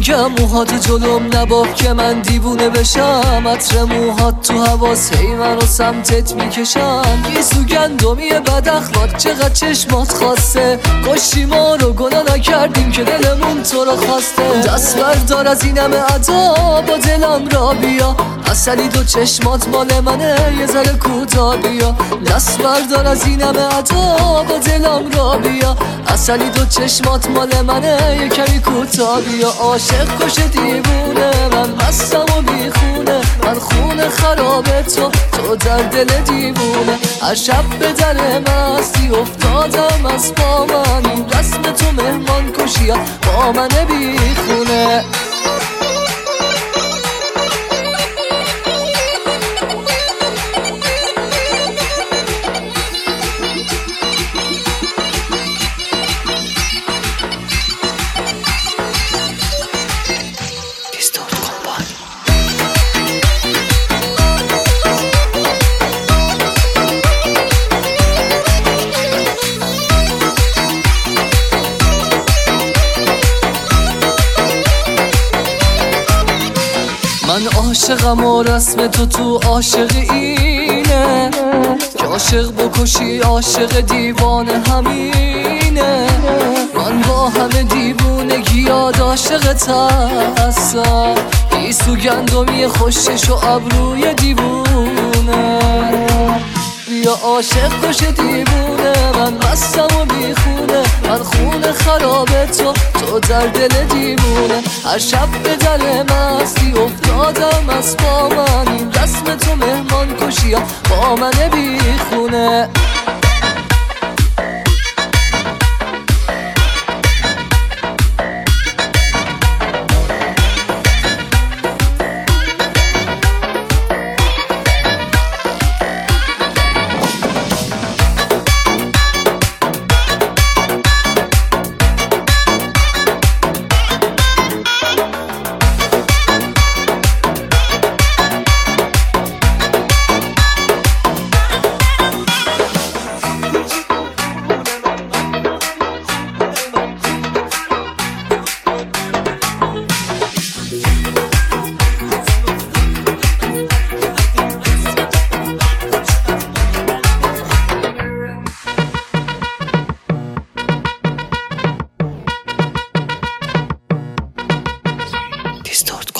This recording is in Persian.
میگم موهاتو جلوم نباف که من دیوونه بشم. عطر موهات تو حواس هی منو سمتت میکشم. گیسو گندمی بد اخلاق چقدر چشمات خواسته. کشتی ما رو گناه نکردیم که دلمون تو رو خواسته. دست بردار از این همه عدا با دلم را بیا. اصلی دو چشمات مال منه یه ذره کوتاه بیا. دست بردار از این همه عدا با دلم را بیا. اصلی دو چشمات مال منه یه کمی کوتاه بیا. عاشق کش دیوونه من مستم و بیخونه. من خونه خرابه تو در دل دیوونه. هر شب به در مستی افتادم از با من. این رسم تو مهمان کشی با من بیخونه. من عاشقم و رسم تو عاشق اینه که عاشق بکشی عاشق دیوانه همینه. من با همه دیوونگی یاد عاشقت هستم. گیسو گندمی خوشش و ابروی دیوونه. بیا عاشق کش دیوونه من مستم و بیخونه. من خونه خرابه تو در دل دیوونه. هر شب به در مستی افتادم از با من. این رسم تو مهمان کشی با من بیخونه. Distort